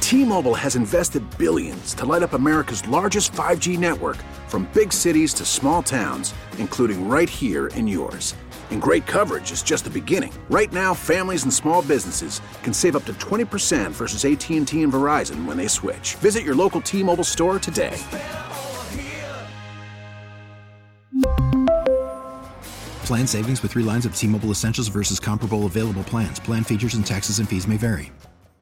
T-Mobile has invested billions to light up America's largest 5G network, from big cities to small towns, including right here in yours. And great coverage is just the beginning. Right now, families and small businesses can save up to 20% versus AT&T and Verizon when they switch. Visit your local T-Mobile store today. Plan savings with 3 lines of T-Mobile Essentials versus comparable available plans. Plan features and taxes and fees may vary.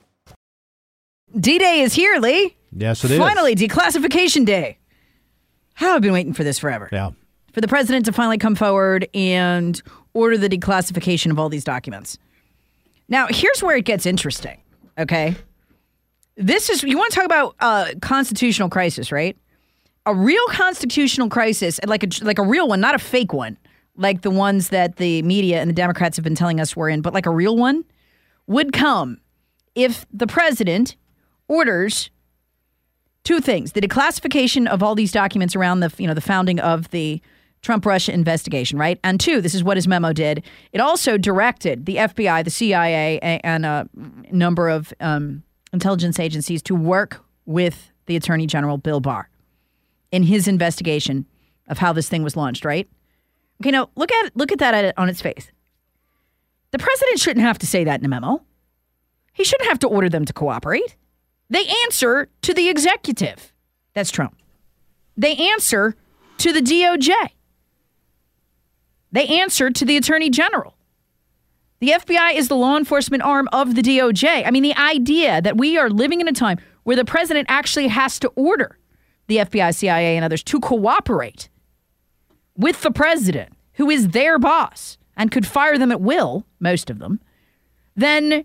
D-Day is here, Lee. Yes, it is. Finally, declassification day. I've been waiting for this forever. Yeah. For the president to finally come forward and order the declassification of all these documents. Now, here's where it gets interesting, okay? You want to talk about constitutional crisis, right? A real constitutional crisis, like a real one, not a fake one, like the ones that the media and the Democrats have been telling us we're in, but like a real one, would come if the president orders 2 things: the declassification of all these documents around the founding of the Trump-Russia investigation, right? And 2, this is what his memo did. It also directed the FBI, the CIA, and a number of intelligence agencies to work with the Attorney General, Bill Barr, in his investigation of how this thing was launched, right? Okay, now look at that on its face. The president shouldn't have to say that in a memo. He shouldn't have to order them to cooperate. They answer to the executive. That's Trump. They answer to the DOJ. They answer to the Attorney General. The FBI is the law enforcement arm of the DOJ. I mean, the idea that we are living in a time where the president actually has to order the FBI, CIA, and others to cooperate with the president, who is their boss and could fire them at will, most of them, then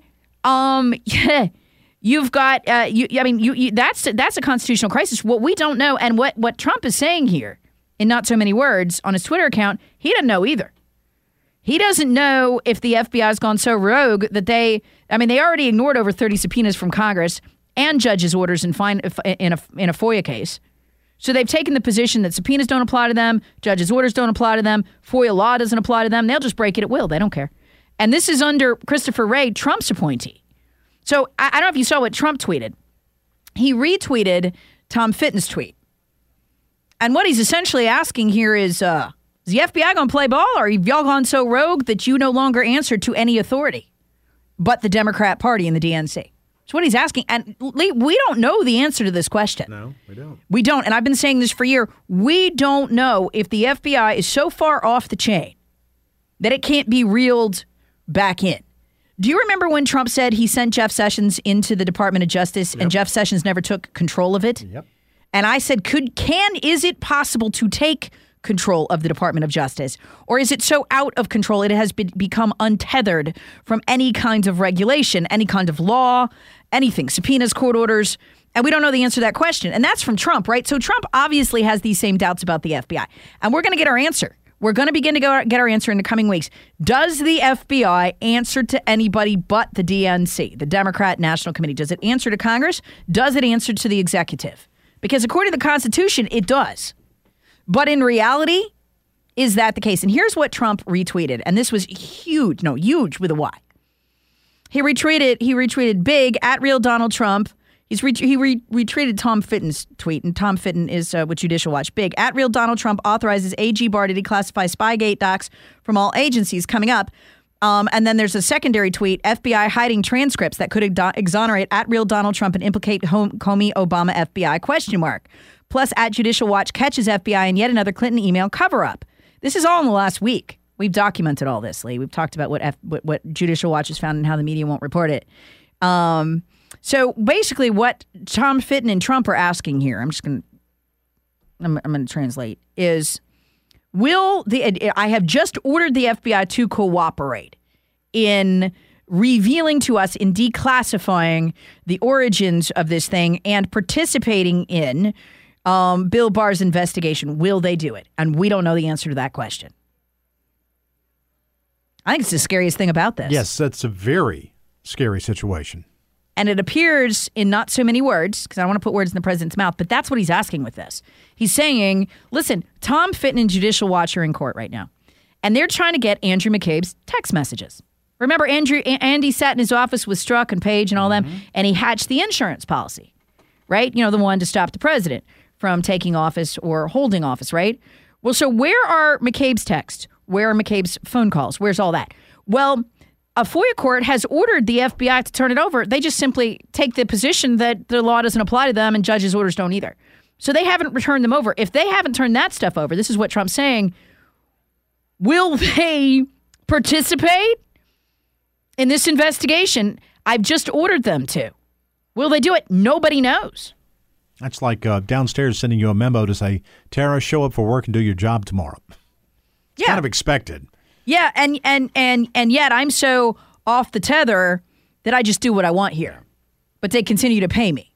you've got that's a constitutional crisis. What we don't know, and what Trump is saying here in not so many words on his Twitter account, he doesn't know either. He doesn't know if the FBI has gone so rogue that they already ignored over 30 subpoenas from Congress and judges' orders in a FOIA case. So they've taken the position that subpoenas don't apply to them, judges' orders don't apply to them, FOIA law doesn't apply to them. They'll just break it at will. They don't care. And this is under Christopher Wray, Trump's appointee. So I don't know if you saw what Trump tweeted. He retweeted Tom Fitton's tweet. And what he's essentially asking here is the FBI going to play ball, or have y'all gone so rogue that you no longer answer to any authority but the Democrat Party and the DNC? That's what he's asking. And Lee, we don't know the answer to this question. No, we don't. We don't. And I've been saying this for a year. We don't know if the FBI is so far off the chain that it can't be reeled back in. Do you remember when Trump said he sent Jeff Sessions into the Department of Justice and Jeff Sessions never took control of it? Yep. And I said, is it possible to take control of the Department of Justice? Or is it so out of control it has become untethered from any kind of regulation, any kind of law, anything, subpoenas, court orders? And we don't know the answer to that question. And that's from Trump, right? So Trump obviously has these same doubts about the FBI. And we're going to get our answer. We're going to begin to get our answer in the coming weeks. Does the FBI answer to anybody but the DNC, the Democrat National Committee? Does it answer to Congress? Does it answer to the executive? Because according to the Constitution, it does. But in reality, is that the case? And here's what Trump retweeted. And this was huge with a Y. He retweeted big at real Donald Trump. He retweeted Tom Fitton's tweet. And Tom Fitton is with Judicial Watch. Big at real Donald Trump authorizes AG Barr to declassify Spygate docs from all agencies coming up. And then there's a secondary tweet, FBI hiding transcripts that could exonerate at real Donald Trump and implicate Comey Obama FBI ? Plus, at Judicial Watch catches FBI in yet another Clinton email cover-up. This is all in the last week. We've documented all this, Lee. We've talked about what Judicial Watch has found and how the media won't report it. So basically what Tom Fitton and Trump are asking here, I'm going to translate, is I have just ordered the FBI to cooperate in revealing to us, in declassifying the origins of this thing and participating in Bill Barr's investigation. Will they do it? And we don't know the answer to that question. I think it's the scariest thing about this. Yes, that's a very scary situation. And it appears in not so many words, because I don't want to put words in the president's mouth, but that's what he's asking with this. He's saying, listen, Tom Fitton and Judicial Watch are in court right now, and they're trying to get Andrew McCabe's text messages. Remember, Andy sat in his office with Strzok and Page and all them, and he hatched the insurance policy, right? You know, the one to stop the president from taking office or holding office, right? Well, so where are McCabe's texts? Where are McCabe's phone calls? Where's all that? Well, a FOIA court has ordered the FBI to turn it over. They just simply take the position that the law doesn't apply to them and judges' orders don't either. So they haven't returned them over. If they haven't turned that stuff over, this is what Trump's saying, will they participate in this investigation? I've just ordered them to. Will they do it? Nobody knows. That's like downstairs sending you a memo to say, Tara, show up for work and do your job tomorrow. It's kind of expected. Yeah, and yet I'm so off the tether that I just do what I want here. But they continue to pay me.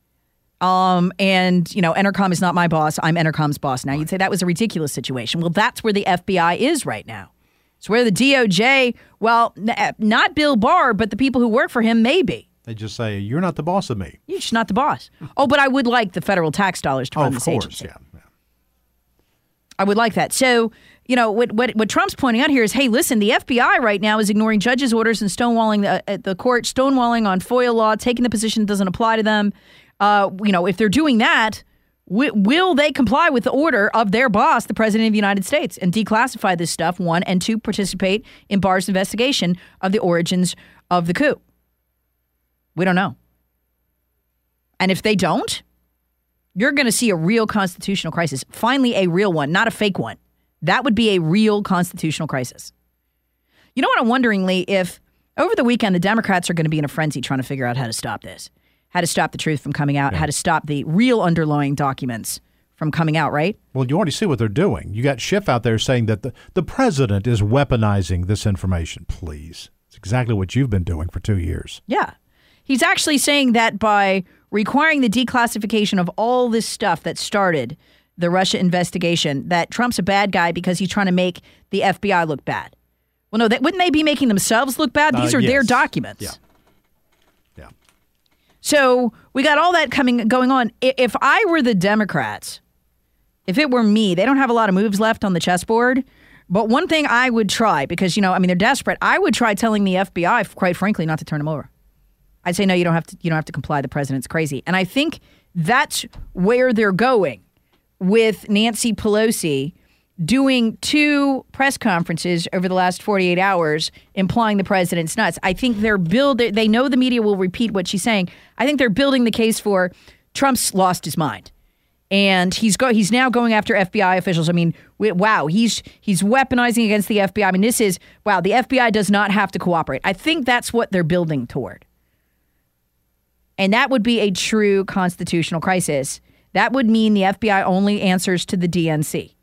And, you know, Entercom is not my boss. I'm Entercom's boss now. You'd say that was a ridiculous situation. Well, that's where the FBI is right now. It's where the DOJ, well, not Bill Barr, but the people who work for him may be. They just say, you're not the boss of me. You're just not the boss. Oh, but I would like the federal tax dollars to run this agency. Yeah. I would like that. So, you know, what Trump's pointing out here is, hey, listen, the FBI right now is ignoring judges' orders and stonewalling the court, stonewalling on FOIA law, taking the position that doesn't apply to them. You know, if they're doing that, will they comply with the order of their boss, the President of the United States, and declassify this stuff, one, and two, participate in Barr's investigation of the origins of the coup? We don't know. And if they don't, you're going to see a real constitutional crisis. Finally, a real one, not a fake one. That would be a real constitutional crisis. You know what I'm wondering, Lee? If over the weekend the Democrats are going to be in a frenzy trying to figure out how to stop this, how to stop the truth from coming out, how to stop the real underlying documents from coming out, right? Well, you already see what they're doing. You got Schiff out there saying that the president is weaponizing this information. Please. It's exactly what you've been doing for 2 years. Yeah. He's actually saying that by requiring the declassification of all this stuff that started the Russia investigation, that Trump's a bad guy because he's trying to make the FBI look bad. Well, no, wouldn't they be making themselves look bad? These are their documents. Yeah. So we got all that going on. If I were the Democrats, if it were me, they don't have a lot of moves left on the chessboard. But one thing I would try, because, you know, I mean, they're desperate. I would try telling the FBI, quite frankly, not to turn them over. I'd say, no, you don't have to comply. The president's crazy. And I think that's where they're going with Nancy Pelosi doing 2 press conferences over the last 48 hours implying the president's nuts. I think they know the media will repeat what she's saying. I think they're building the case for Trump's lost his mind. And he's now going after FBI officials. I mean, wow, he's weaponizing against the FBI. I mean, this is, wow, the FBI does not have to cooperate. I think that's what they're building toward. And that would be a true constitutional crisis. That would mean the FBI only answers to the DNC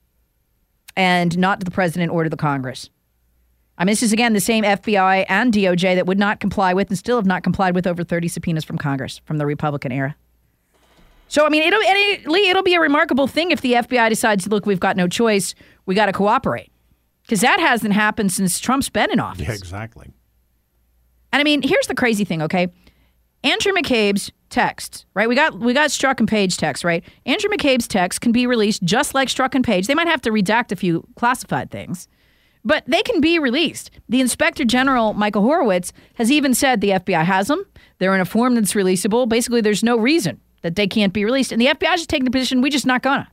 and not to the president or to the Congress. I mean, this is, again, the same FBI and DOJ that would not comply with and still have not complied with over 30 subpoenas from Congress from the Republican era. So, I mean, it'll be a remarkable thing if the FBI decides, look, we've got no choice. We got to cooperate. Because that hasn't happened since Trump's been in office. Yeah, exactly. And, I mean, here's the crazy thing, okay? Andrew McCabe's texts, right? We got Strzok and Page texts, right? Andrew McCabe's texts can be released just like Strzok and Page. They might have to redact a few classified things, but they can be released. The Inspector General, Michael Horowitz, has even said the FBI has them. They're in a form that's releasable. Basically, there's no reason that they can't be released. And the FBI is just taking the position, we're just not gonna.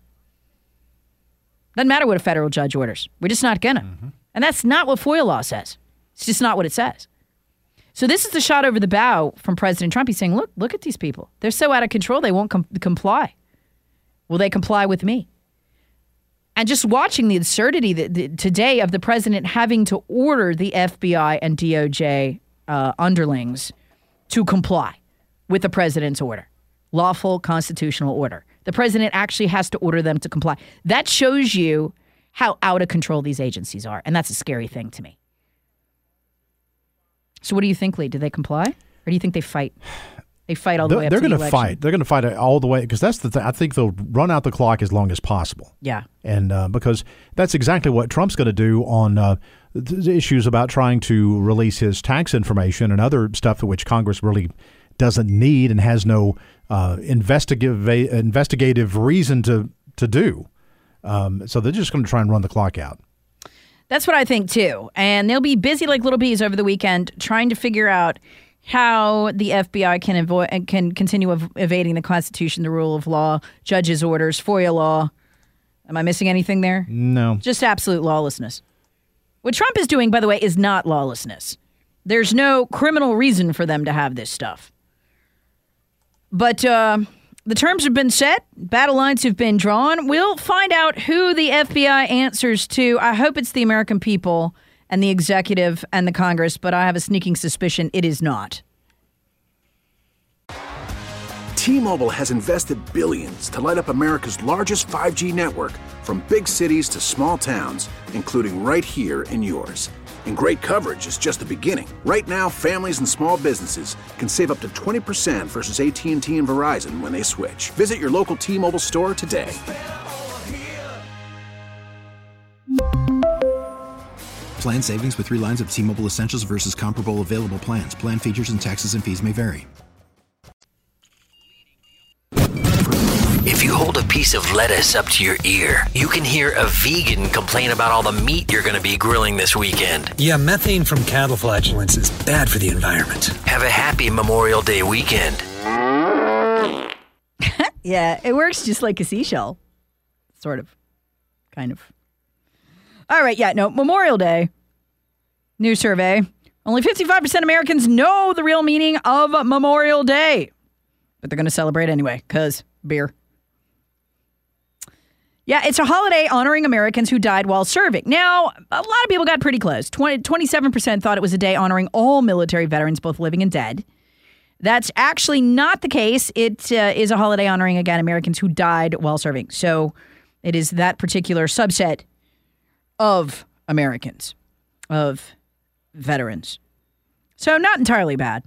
Doesn't matter what a federal judge orders. We're just not gonna. Mm-hmm. And that's not what FOIA law says. It's just not what it says. So this is the shot over the bow from President Trump. He's saying, look at these people. They're so out of control, they won't comply. Will they comply with me? And just watching the absurdity today of the president having to order the FBI and DOJ underlings to comply with the president's order. Lawful constitutional order. The president actually has to order them to comply. That shows you how out of control these agencies are. And that's a scary thing to me. So what do you think, Lee? Do they comply? Or do you think they fight? They fight all the way up to the election? They're going to fight. They're going to fight all the way, because that's the thing. I think they'll run out the clock as long as possible. Yeah. And because that's exactly what Trump's going to do on the issues about trying to release his tax information and other stuff which Congress really doesn't need and has no investigative reason to do. So they're just going to try and run the clock out. That's what I think, too. And they'll be busy like little bees over the weekend trying to figure out how the FBI can continue evading the Constitution, the rule of law, judges' orders, FOIA law. Am I missing anything there? No. Just absolute lawlessness. What Trump is doing, by the way, is not lawlessness. There's no criminal reason for them to have this stuff. But the terms have been set. Battle lines have been drawn. We'll find out who the FBI answers to. I hope it's the American people and the executive and the Congress, but I have a sneaking suspicion it is not. T-Mobile has invested billions to light up America's largest 5G network, from big cities to small towns, including right here in yours. And great coverage is just the beginning. Right now, families and small businesses can save up to 20% versus AT&T and Verizon when they switch. Visit your local T-Mobile store today. Plan savings with 3 lines of T-Mobile Essentials versus comparable available plans. Plan features and taxes and fees may vary. If you hold a piece of lettuce up to your ear, you can hear a vegan complain about all the meat you're going to be grilling this weekend. Yeah, methane from cattle flatulence is bad for the environment. Have a happy Memorial Day weekend. Yeah, it works just like a seashell. Sort of. Kind of. All right, yeah, no, Memorial Day. New survey. Only 55% of Americans know the real meaning of Memorial Day. But they're going to celebrate anyway, because beer. Yeah, it's a holiday honoring Americans who died while serving. Now, a lot of people got pretty close. 27% thought it was a day honoring all military veterans, both living and dead. That's actually not the case. It is a holiday honoring, again, Americans who died while serving. So it is that particular subset of Americans, of veterans. So not entirely bad.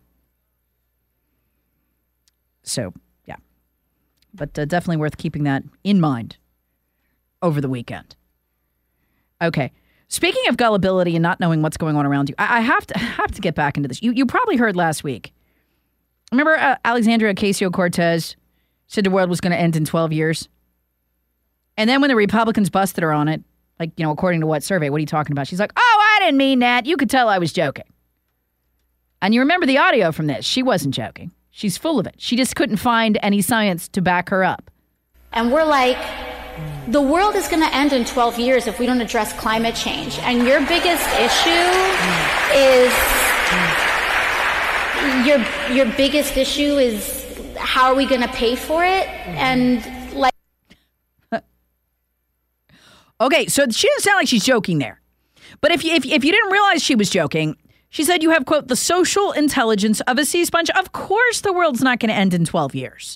So, yeah. But definitely worth keeping that in mind over the weekend. Okay. Speaking of gullibility and not knowing what's going on around you, I have to get back into this. You probably heard last week. Remember Alexandria Ocasio-Cortez said the world was going to end in 12 years? And then when the Republicans busted her on it, like, you know, according to what survey, what are you talking about? She's like, oh, I didn't mean that. You could tell I was joking. And you remember the audio from this. She wasn't joking. She's full of it. She just couldn't find any science to back her up. And we're like, the world is going to end in 12 years if we don't address climate change. And your biggest issue is, your biggest issue is how are we going to pay for it? And like... Okay, so she doesn't sound like she's joking there. But if you didn't realize she was joking, she said you have, quote, the social intelligence of a sea sponge. Of course the world's not going to end in 12 years.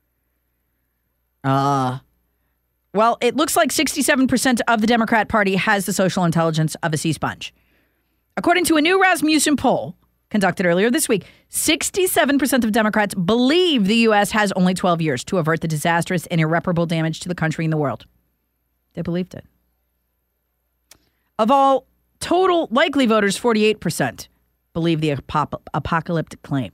Well, it looks like 67% of the Democrat Party has the social intelligence of a sea sponge. According to a new Rasmussen poll conducted earlier this week, 67% of Democrats believe the U.S. has only 12 years to avert the disastrous and irreparable damage to the country and the world. They believed it. Of all total likely voters, 48% believe the apocalyptic claim.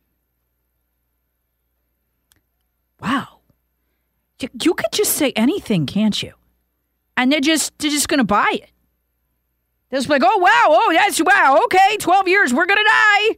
Wow. You could just say anything, can't you? And they're just going to buy it. They're just like, oh, wow, oh, that's, wow, okay, 12 years, we're going to die.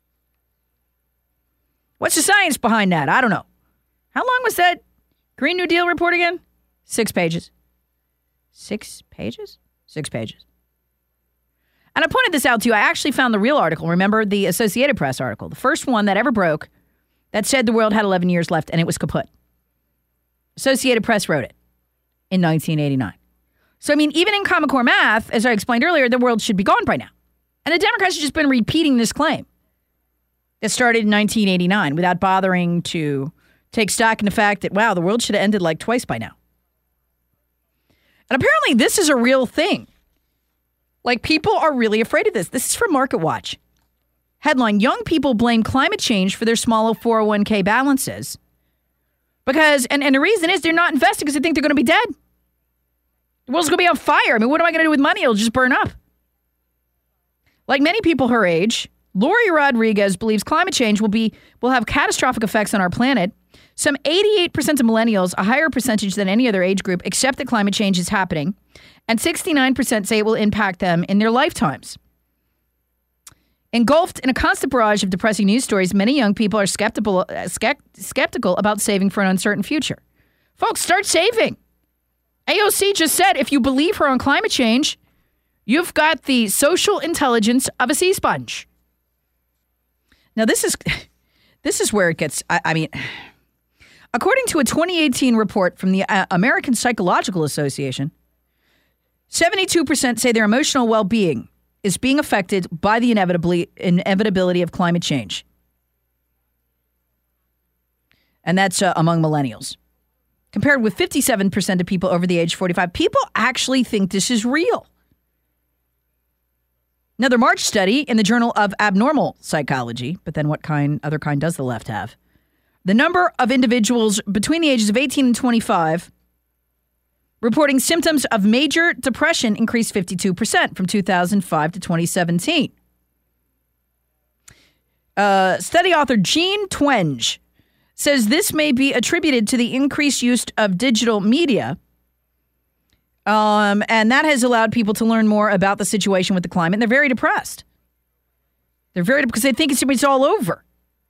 What's the science behind that? I don't know. How long was that Green New Deal report again? 6 pages. 6 pages? 6 pages. And I pointed this out to you. I actually found the real article. Remember the Associated Press article? The first one that ever broke that said the world had 11 years left and it was kaput. Associated Press wrote it in 1989. So, I mean, even in Common Core math, as I explained earlier, the world should be gone by now. And the Democrats have just been repeating this claim that started in 1989 without bothering to take stock in the fact that, wow, the world should have ended like twice by now. And apparently this is a real thing. Like, people are really afraid of this. This is from Market Watch. Headline, young people blame climate change for their smaller 401k balances. Because, and the reason is they're not investing because they think they're going to be dead. The world's going to be on fire. I mean, what am I going to do with money? It'll just burn up. Like many people her age, Lori Rodriguez believes climate change will have catastrophic effects on our planet Some 88% of millennials, a higher percentage than any other age group, accept that climate change is happening, and 69% say it will impact them in their lifetimes. Engulfed in a constant barrage of depressing news stories, many young people are skeptical about saving for an uncertain future. Folks, start saving. AOC just said if you believe her on climate change, you've got the social intelligence of a sea sponge. Now, this is where it gets, I mean, according to a 2018 report from the American Psychological Association, 72% say their emotional well-being is being affected by the inevitability of climate change. And that's among millennials. Compared with 57% of people over the age of 45. People actually think this is real. Another March study in the Journal of Abnormal Psychology, but then what other kind does the left have? The number of individuals between the ages of 18 and 25 reporting symptoms of major depression increased 52% from 2005 to 2017. Study author Jean Twenge says this may be attributed to the increased use of digital media, and that has allowed people to learn more about the situation with the climate. And they're very depressed. Because they think it's all over.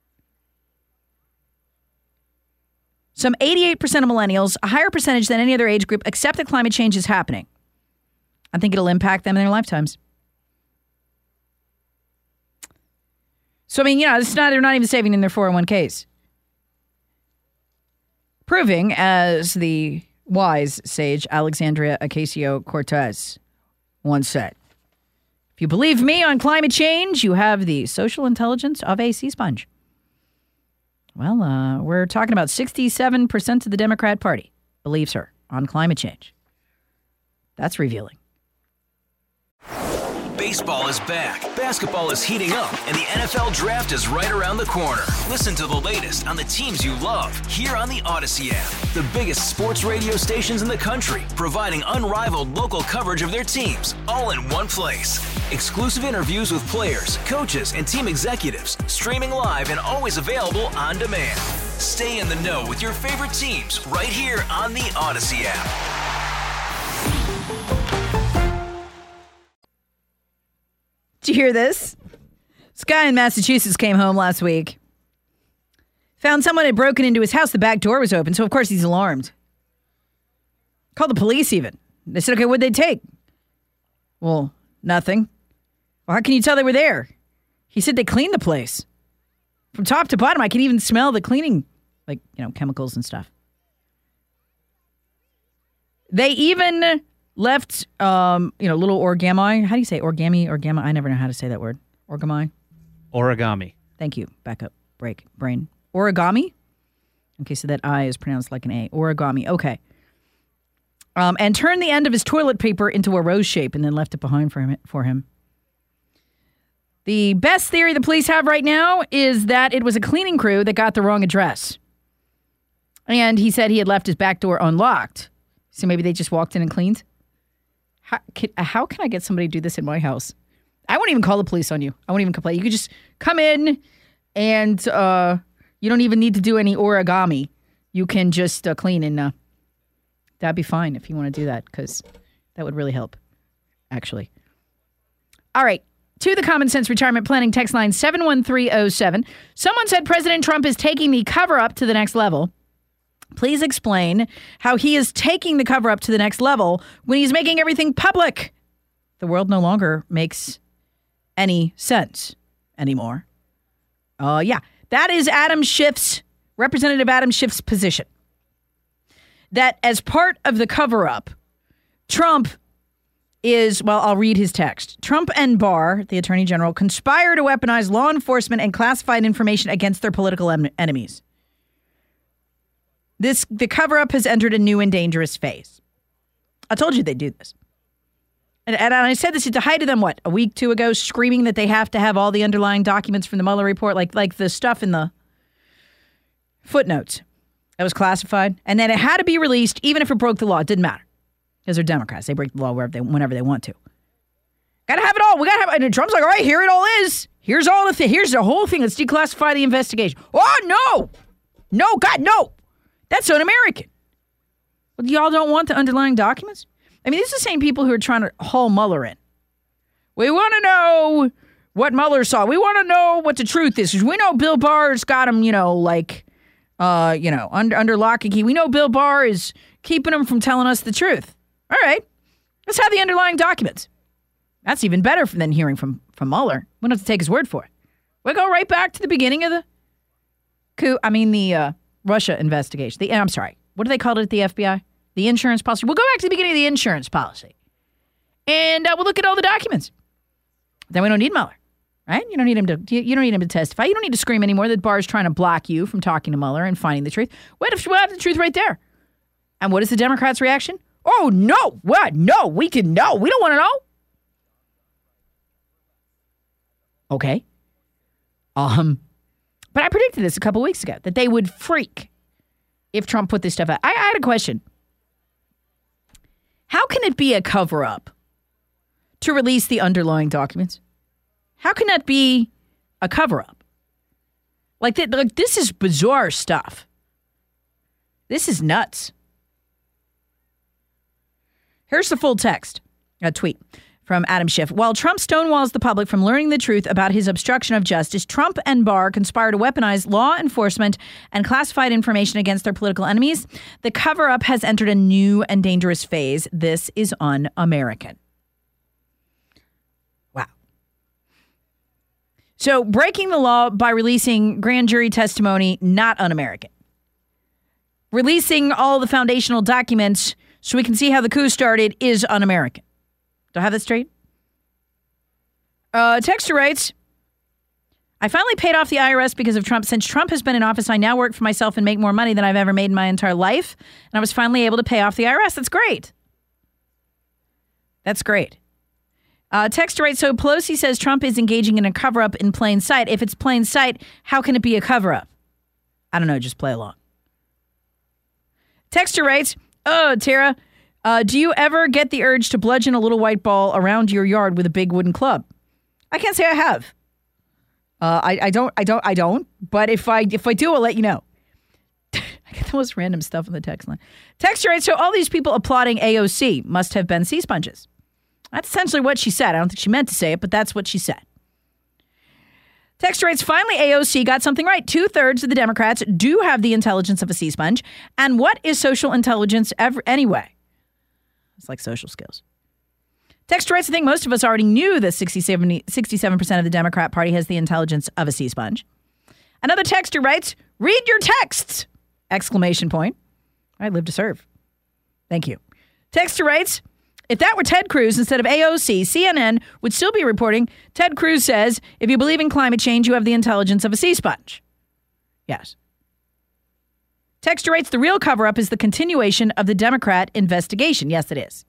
Some 88% of millennials, a higher percentage than any other age group, accept that climate change is happening. I think it'll impact them in their lifetimes. So, I mean, they're not even saving in their 401ks. Proving, as the wise sage Alexandria Ocasio-Cortez once said, if you believe me on climate change, you have the social intelligence of a sea sponge. Well, we're talking about 67% of the Democrat Party believes her on climate change. That's revealing. Baseball is back, basketball is heating up, and the NFL Draft is right around the corner. Listen to the latest on the teams you love here on the Odyssey app. The biggest sports radio stations in the country, providing unrivaled local coverage of their teams, all in one place. Exclusive interviews with players, coaches, and team executives, streaming live and always available on demand. Stay in the know with your favorite teams right here on the Odyssey app. Did you hear this? This guy in Massachusetts came home last week. Found someone had broken into his house. The back door was open, so of course he's alarmed. Called the police even. They said, okay, what'd they take? Well, nothing. Well, how can you tell they were there? He said they cleaned the place. From top to bottom, I can even smell the cleaning, chemicals and stuff. They even left, little origami. How do you say origami? I never know how to say that word. Origami. Thank you. Back up. Brain. Origami? Okay, so that I is pronounced like an A. Origami. Okay. And turned the end of his toilet paper into a rose shape and then left it behind for him. The best theory the police have right now is that it was a cleaning crew that got the wrong address. And he said he had left his back door unlocked. So maybe they just walked in and cleaned. How can I get somebody to do this in my house? I won't even call the police on you. I won't even complain. You could just come in and you don't even need to do any origami. You can just clean and that'd be fine if you want to do that because that would really help, actually. All right. To the Common Sense Retirement Planning text line 71307. Someone said President Trump is taking the cover-up to the next level. Please explain how he is taking the cover-up to the next level when he's making everything public. The world no longer makes any sense anymore. That is Representative Adam Schiff's position. That as part of the cover-up, Trump is, I'll read his text. Trump and Barr, the Attorney General, conspire to weaponize law enforcement and classified information against their political enemies. The cover-up has entered a new and dangerous phase. I told you they'd do this. And I said this at the height of them, a week, 2 ago, screaming that they have to have all the underlying documents from the Mueller report, like the stuff in the footnotes that was classified. And then it had to be released, even if it broke the law. It didn't matter. Because they're Democrats. They break the law whenever they want to. Got to have it all. We got to have it. And Trump's like, all right, here it all is. Here's the whole thing. Let's declassify the investigation. Oh, no! No, God, no. That's un-American. Well, y'all don't want the underlying documents? I mean, these are the same people who are trying to haul Mueller in. We want to know what Mueller saw. We want to know what the truth is. We know Bill Barr's got him, under lock and key. We know Bill Barr is keeping him from telling us the truth. All right. Let's have the underlying documents. That's even better than hearing from Mueller. We don't have to take his word for it. We'll go right back to the beginning of the coup. I mean, the Russia investigation. I'm sorry. What do they call it at the FBI? The insurance policy. We'll go back to the beginning of the insurance policy. And we'll look at all the documents. Then we don't need Mueller, right? You don't need him to testify. You don't need to scream anymore that Barr's trying to block you from talking to Mueller and finding the truth. We'll have the truth right there. And what is the Democrats' reaction? Oh, no. What? No, we don't want to know. Okay. But I predicted this a couple weeks ago, that they would freak if Trump put this stuff out. I had a question. How can it be a cover-up to release the underlying documents? How can that be a cover-up? Like this is bizarre stuff. This is nuts. Here's the full text, a tweet from Adam Schiff. While Trump stonewalls the public from learning the truth about his obstruction of justice, Trump and Barr conspire to weaponize law enforcement and classified information against their political enemies. The cover-up has entered a new and dangerous phase. This is un-American. Wow. So breaking the law by releasing grand jury testimony, not un-American. Releasing all the foundational documents so we can see how the coup started is un-American. Do I have that straight? Texter writes, I finally paid off the IRS because of Trump. Since Trump has been in office, I now work for myself and make more money than I've ever made in my entire life. And I was finally able to pay off the IRS. That's great. That's great. Texter writes, so Pelosi says Trump is engaging in a cover-up in plain sight. If it's plain sight, how can it be a cover-up? I don't know. Just play along. Texter writes, oh, Tara, do you ever get the urge to bludgeon a little white ball around your yard with a big wooden club? I can't say I have. I don't. But if I do, I'll let you know. I get the most random stuff on the text line. Texter writes, so all these people applauding AOC must have been sea sponges. That's essentially what she said. I don't think she meant to say it, but that's what she said. Texter writes, finally, AOC got something right. 2/3 of the Democrats do have the intelligence of a sea sponge. And what is social intelligence anyway? It's like social skills. Texter writes, I think most of us already knew that 67% of the Democrat Party has the intelligence of a sea sponge. Another texter writes, read your texts! ! I live to serve. Thank you. Texter writes, if that were Ted Cruz instead of AOC, CNN would still be reporting, Ted Cruz says, if you believe in climate change, you have the intelligence of a sea sponge. Yes. Texter writes, the real cover-up is the continuation of the Democrat investigation. Yes, it is.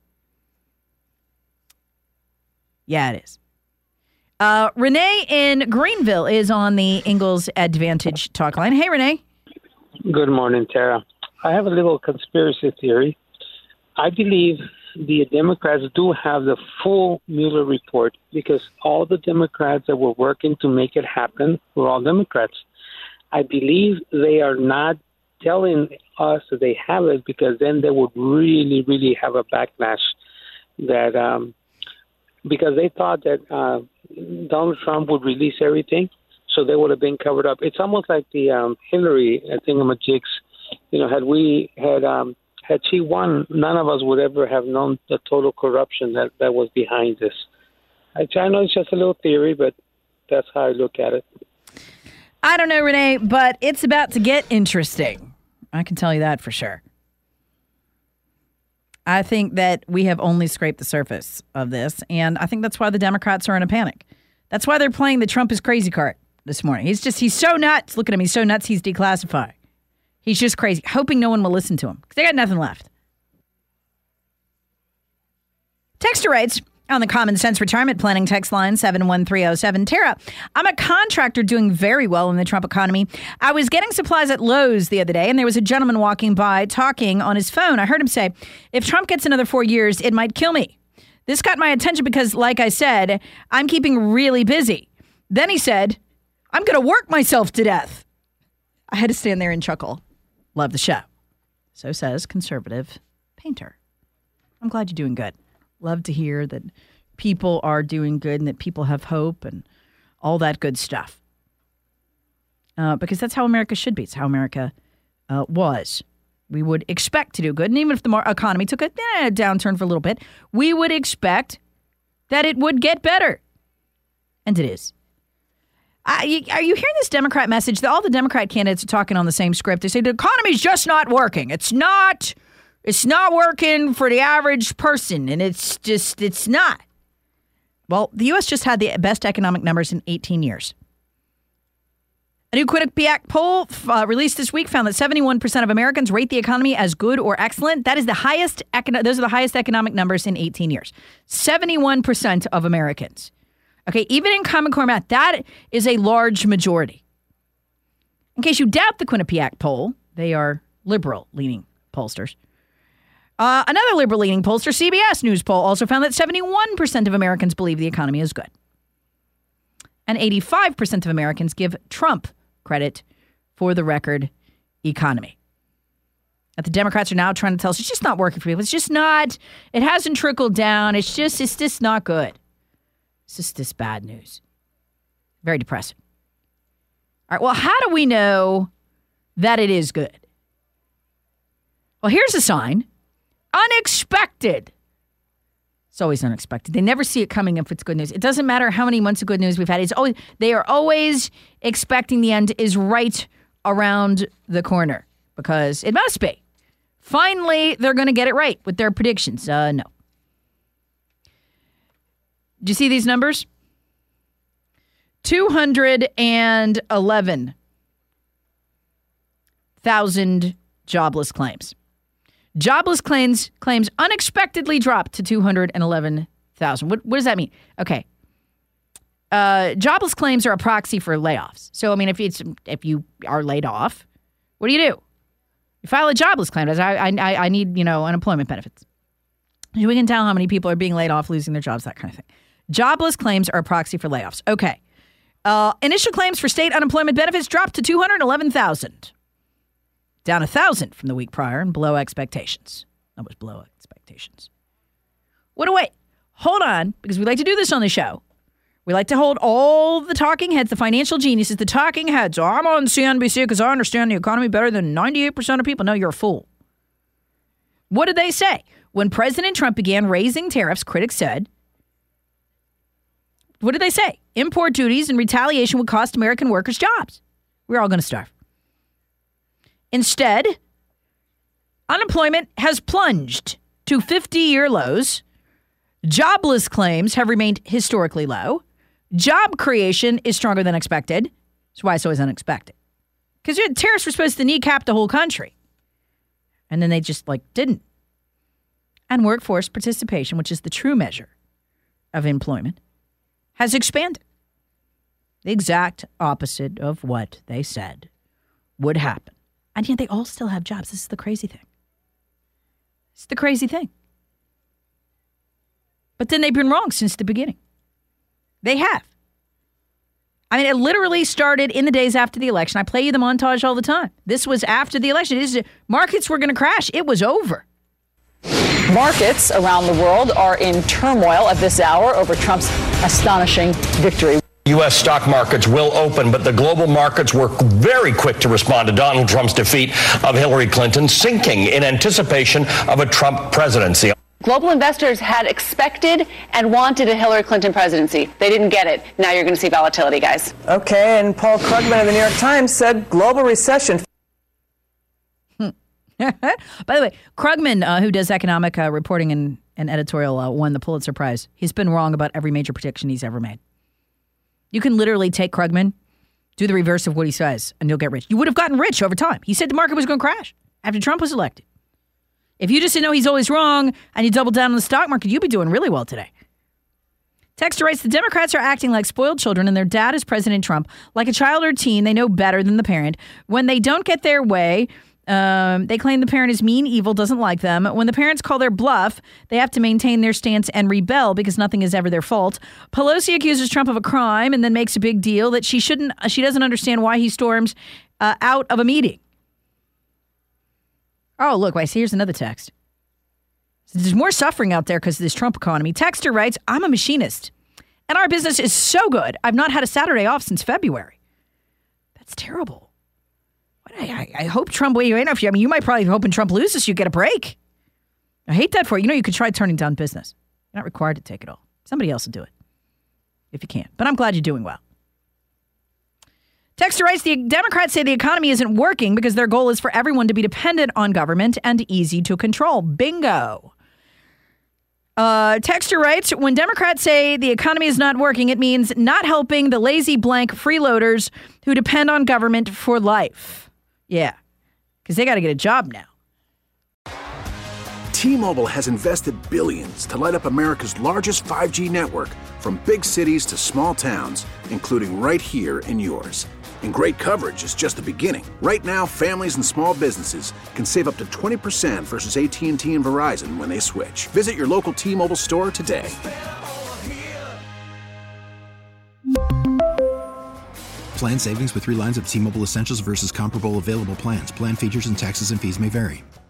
Yeah, it is. Renee in Greenville is on the Ingalls Advantage talk line. Hey, Renee. Good morning, Tara. I have a little conspiracy theory. I believe the Democrats do have the full Mueller report because all the Democrats that were working to make it happen were all Democrats. I believe they are not telling us that they have it because then they would really, really have a backlash that because they thought that Donald Trump would release everything, so they would have been covered up. It's almost like the Hillary thingamajigs. You know, had she won, none of us would ever have known the total corruption that was behind this. I know it's just a little theory, but that's how I look at it. I don't know, Renee, but it's about to get interesting. I can tell you that for sure. I think that we have only scraped the surface of this, and I think that's why the Democrats are in a panic. That's why they're playing the Trump is crazy card this morning. He's so nuts. Look at him. He's so nuts he's declassifying. He's just crazy, hoping no one will listen to him because they got nothing left. Texter writes on the Common Sense Retirement Planning text line 71307. Tara, I'm a contractor doing very well in the Trump economy. I was getting supplies at Lowe's the other day, and there was a gentleman walking by talking on his phone. I heard him say, if Trump gets another 4 years, it might kill me. This got my attention because, like I said, I'm keeping really busy. Then he said, I'm going to work myself to death. I had to stand there and chuckle. Love the show. So says conservative painter. I'm glad you're doing good. Love to hear that people are doing good and that people have hope and all that good stuff. Because that's how America should be. It's how America was. We would expect to do good. And even if the economy took a downturn for a little bit, we would expect that it would get better. And it is. Are you hearing this Democrat message? All the Democrat candidates are talking on the same script. They say the economy's just not working. It's not working for the average person. And it's not. Well, the U.S. just had the best economic numbers in 18 years. A new Quinnipiac poll released this week found that 71% of Americans rate the economy as good or excellent. That is the highest. Those are the highest economic numbers in 18 years. 71% of Americans. Okay, even in Common Core math, that is a large majority. In case you doubt the Quinnipiac poll, they are liberal-leaning pollsters. Another liberal-leaning pollster, CBS News poll, also found that 71% of Americans believe the economy is good. And 85% of Americans give Trump credit for the record economy. That the Democrats are now trying to tell us it's just not working for people. It's just not. It hasn't trickled down. It's just not good. It's just this bad news. Very depressing. All right, well, how do we know that it is good? Well, here's a sign. Unexpected. It's always unexpected. They never see it coming if it's good news. It doesn't matter how many months of good news we've had. They are always expecting the end is right around the corner because it must be. Finally, they're going to get it right with their predictions. No. Do you see these numbers? 211,000 jobless claims. Jobless claims unexpectedly dropped to 211,000. What does that mean? Okay. Jobless claims are a proxy for layoffs. So, I mean, if you are laid off, what do? You file a jobless claim. I need, unemployment benefits. We can tell how many people are being laid off, losing their jobs, that kind of thing. Jobless claims are a proxy for layoffs. Okay. Initial claims for state unemployment benefits dropped to 211,000. Down 1,000 from the week prior and below expectations. That was below expectations. Wait. Hold on, because we like to do this on the show. We like to hold all the talking heads, the financial geniuses, the talking heads. Oh, I'm on CNBC because I understand the economy better than 98% of people. No, you're a fool. What did they say? When President Trump began raising tariffs, critics said, what did they say? Import duties and retaliation would cost American workers jobs. We're all going to starve. Instead, unemployment has plunged to 50-year lows. Jobless claims have remained historically low. Job creation is stronger than expected. That's why it's always unexpected. Because tariffs were supposed to kneecap the whole country. And then they just, didn't. And workforce participation, which is the true measure of employment, has expanded. The exact opposite of what they said would happen. And yet they all still have jobs. This is the crazy thing. It's the crazy thing. But then they've been wrong since the beginning. They have. I mean, it literally started in the days after the election. I play you the montage all the time. This was after the election. Markets were going to crash. It was over. Markets around the world are in turmoil at this hour over Trump's astonishing victory. U.S. stock markets will open, but the global markets were very quick to respond to Donald Trump's defeat of Hillary Clinton, sinking in anticipation of a Trump presidency. Global investors had expected and wanted a Hillary Clinton presidency. They didn't get it. Now you're going to see volatility, guys. Okay, and Paul Krugman of the New York Times said global recession. By the way, Krugman, who does economic reporting and editorial, won the Pulitzer Prize. He's been wrong about every major prediction he's ever made. You can literally take Krugman, do the reverse of what he says, and you'll get rich. You would have gotten rich over time. He said the market was going to crash after Trump was elected. If you just didn't know he's always wrong and you doubled down on the stock market, you'd be doing really well today. Texter writes, the Democrats are acting like spoiled children and their dad is President Trump. Like a child or teen, they know better than the parent. When they don't get their way, they claim the parent is mean, evil, doesn't like them. When the parents call their bluff, they have to maintain their stance and rebel because nothing is ever their fault. Pelosi accuses Trump of a crime and then makes a big deal that she doesn't understand why he storms out of a meeting. Oh, look, I see here's another text. There's more suffering out there because of this Trump economy. Texter writes, I'm a machinist, and our business is so good. I've not had a Saturday off since February. That's terrible. I hope Trump, you might probably be hoping Trump loses so you get a break. I hate that for you. You could try turning down business. You're not required to take it all. Somebody else will do it if you can. But I'm glad you're doing well. Texter writes, the Democrats say the economy isn't working because their goal is for everyone to be dependent on government and easy to control. Bingo. Texter writes, when Democrats say the economy is not working, it means not helping the lazy blank freeloaders who depend on government for life. Yeah, because they got to get a job now. T-Mobile has invested billions to light up America's largest 5G network, from big cities to small towns, including right here in yours. And great coverage is just the beginning. Right now, families and small businesses can save up to 20% versus AT&T and Verizon when they switch. Visit your local T-Mobile store today. Plan savings with 3 lines of T-Mobile Essentials versus comparable available plans. Plan features and taxes and fees may vary.